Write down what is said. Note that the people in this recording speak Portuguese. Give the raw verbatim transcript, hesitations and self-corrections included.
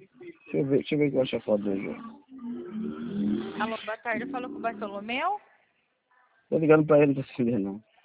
Deixa eu ver, deixa eu ver que eu acho a foto dele. Alô, boa tarde, eu falo com o Bartolomeu. Tô ligando pra ele, não tô se não.